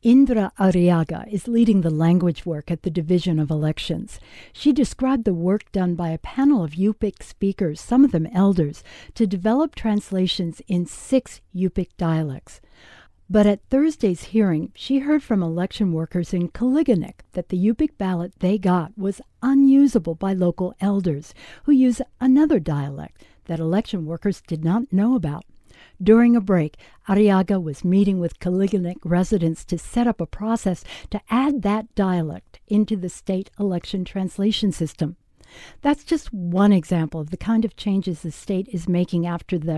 Indra Arriaga is leading the language work at the Division of Elections. She described the work done by a panel of Yupik speakers, some of them elders, to develop translations in 6 Yupik dialects. But at Thursday's hearing, she heard from election workers in Kaliganik that the Yupik ballot they got was unusable by local elders, who use another dialect that election workers did not know about. During a break, Arriaga was meeting with Kaliganik residents to set up a process to add that dialect into the state election translation system. That's just one example of the kind of changes the state is making after the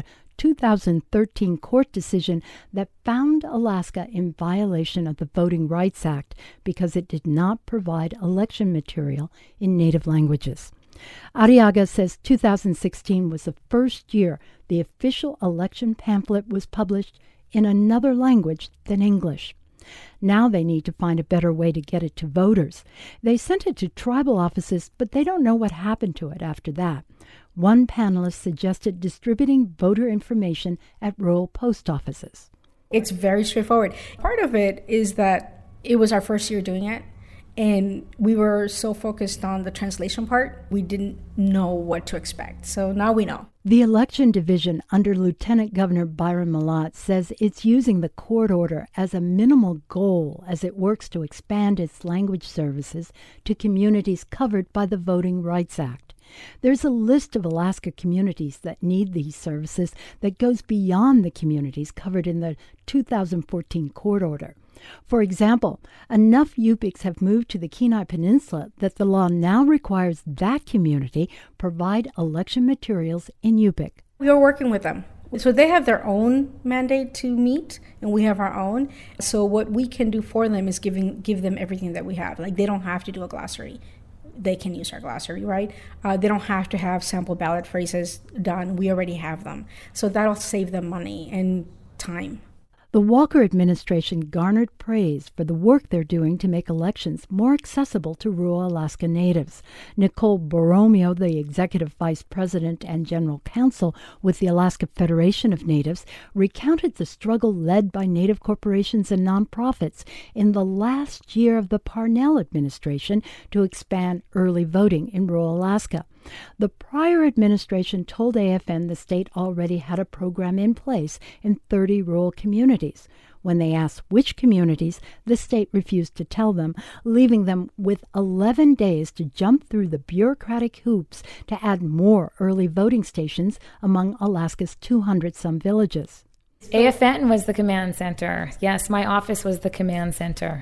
2013 court decision that found Alaska in violation of the Voting Rights Act because it did not provide election material in native languages. Arriaga says 2016 was the first year the official election pamphlet was published in another language than English. Now they need to find a better way to get it to voters. They sent it to tribal offices, but they don't know what happened to it after that. One panelist suggested distributing voter information at rural post offices. It's very straightforward. Part of it is that it was our first year doing it, and we were so focused on the translation part, we didn't know what to expect. So now we know. The election division under Lieutenant Governor Byron Malat says it's using the court order as a minimal goal as it works to expand its language services to communities covered by the Voting Rights Act. There's a list of Alaska communities that need these services that goes beyond the communities covered in the 2014 court order. For example, enough Yupiks have moved to the Kenai Peninsula that the law now requires that community provide election materials in Yupik. We are working with them. So they have their own mandate to meet, and we have our own. So what we can do for them is give them everything that we have. Like, they don't have to do a glossary. They can use our glossary, right? They don't have to have sample ballot phrases done. We already have them. So that'll save them money and time. The Walker administration garnered praise for the work they're doing to make elections more accessible to rural Alaska Natives. Nicole Borromeo, the executive vice president and general counsel with the Alaska Federation of Natives, recounted the struggle led by Native corporations and nonprofits in the last year of the Parnell administration to expand early voting in rural Alaska. The prior administration told AFN the state already had a program in place in 30 rural communities. When they asked which communities, the state refused to tell them, leaving them with 11 days to jump through the bureaucratic hoops to add more early voting stations among Alaska's 200-some villages. AFN was the command center. Yes, my office was the command center.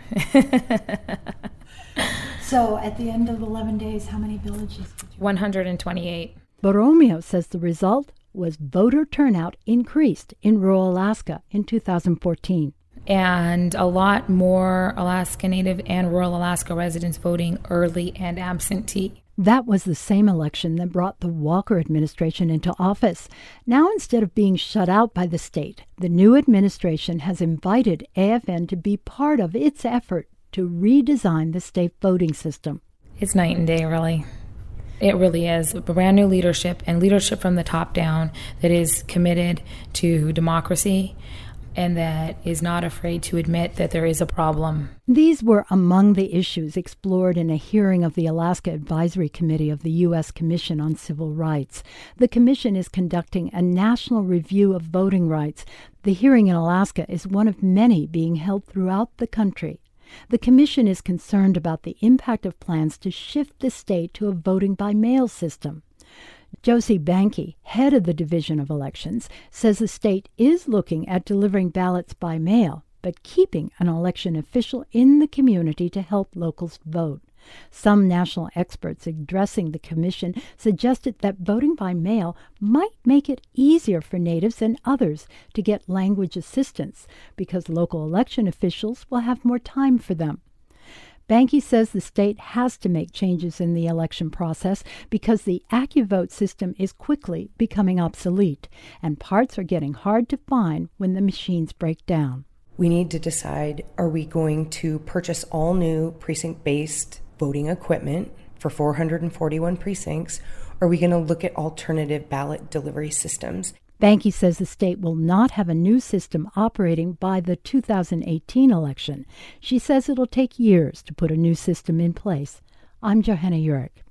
So at the end of 11 days, how many villages did you 128. Borromeo says the result was voter turnout increased in rural Alaska in 2014. And a lot more Alaska Native and rural Alaska residents voting early and absentee. That was the same election that brought the Walker administration into office. Now, instead of being shut out by the state, the new administration has invited AFN to be part of its effort to redesign the state voting system. It's night and day, really. It really is. Brand new leadership, and leadership from the top down that is committed to democracy and that is not afraid to admit that there is a problem. These were among the issues explored in a hearing of the Alaska Advisory Committee of the U.S. Commission on Civil Rights. The commission is conducting a national review of voting rights. The hearing in Alaska is one of many being held throughout the country. The commission is concerned about the impact of plans to shift the state to a voting-by-mail system. Josie Banke, head of the Division of Elections, says the state is looking at delivering ballots by mail, but keeping an election official in the community to help locals vote. Some national experts addressing the commission suggested that voting by mail might make it easier for Natives and others to get language assistance because local election officials will have more time for them. Banke says the state has to make changes in the election process because the AccuVote system is quickly becoming obsolete, and parts are getting hard to find when the machines break down. We need to decide, are we going to purchase all new precinct-based voting equipment for 441 precincts, or are we going to look at alternative ballot delivery systems? Banky says the state will not have a new system operating by the 2018 election. She says it'll take years to put a new system in place. I'm Johanna Urich.